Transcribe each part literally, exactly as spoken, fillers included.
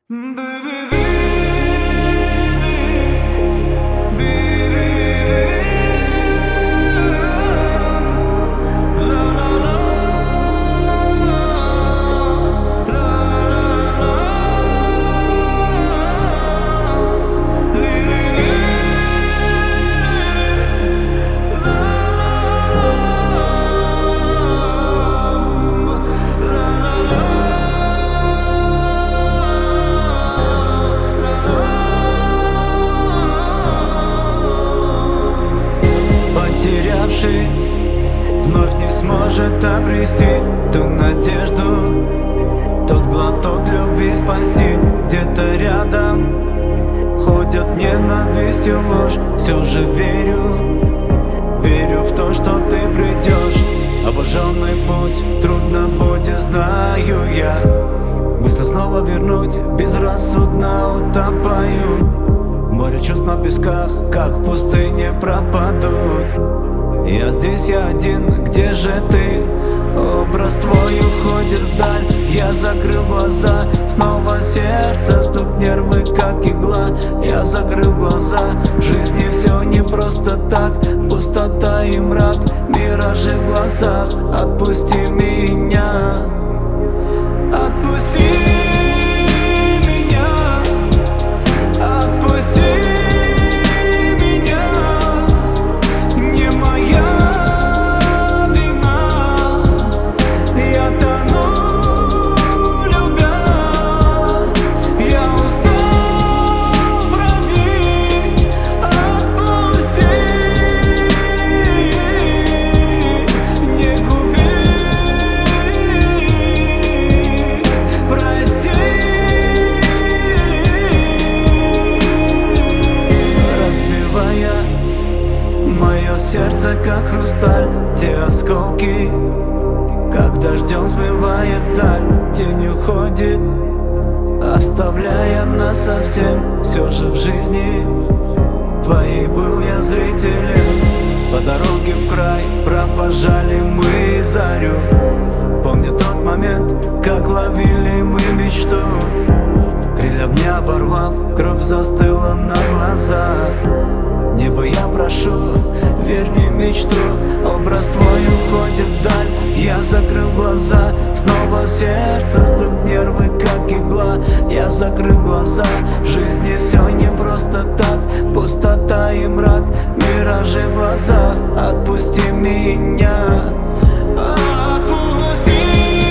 Потерявший вновь не сможет обрести ту надежду, тот глоток любви спасти. Где-то рядом ходят ненавистью ложь. Все же верю, верю в то, что ты придешь. Обожженный путь трудно будет, знаю я. Мысль снова вернуть, безрассудно утопаю. Море чувств на песках, как в пустыне, пропадут. Я здесь, я один, где же ты? Образ твой уходит вдаль. Я закрыл глаза, снова сердце, стук, нервы, как игла. Я закрыл глаза, в жизни все не просто так. Пустота и мрак, миражи в глазах. Отпусти меня, отпусти. Мое сердце как хрусталь, те осколки, как дождем смывает даль. Тень уходит, оставляя нас совсем. Все же в жизни твоей был я зрителем. По дороге в край провожали мы зарю. Помню тот момент, как ловили мы мечту. Крылья мне оборвав, кровь застыла на глазах. Небо я прошу, верни мечту. Образ твой уходит вдаль. Я закрыл глаза, снова сердце, стук, нервы, как игла. Я закрыл глаза, в жизни все не просто так. Пустота и мрак, миражи в глазах. Отпусти меня, отпусти.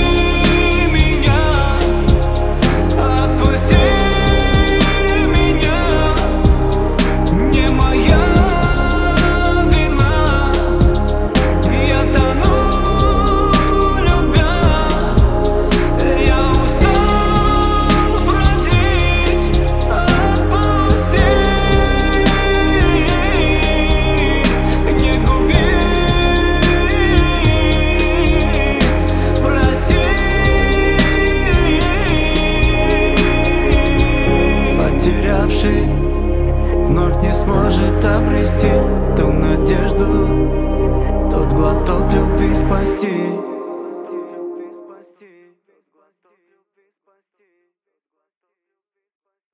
Потерявший вновь не сможет обрести ту надежду, тот глоток любви спасти.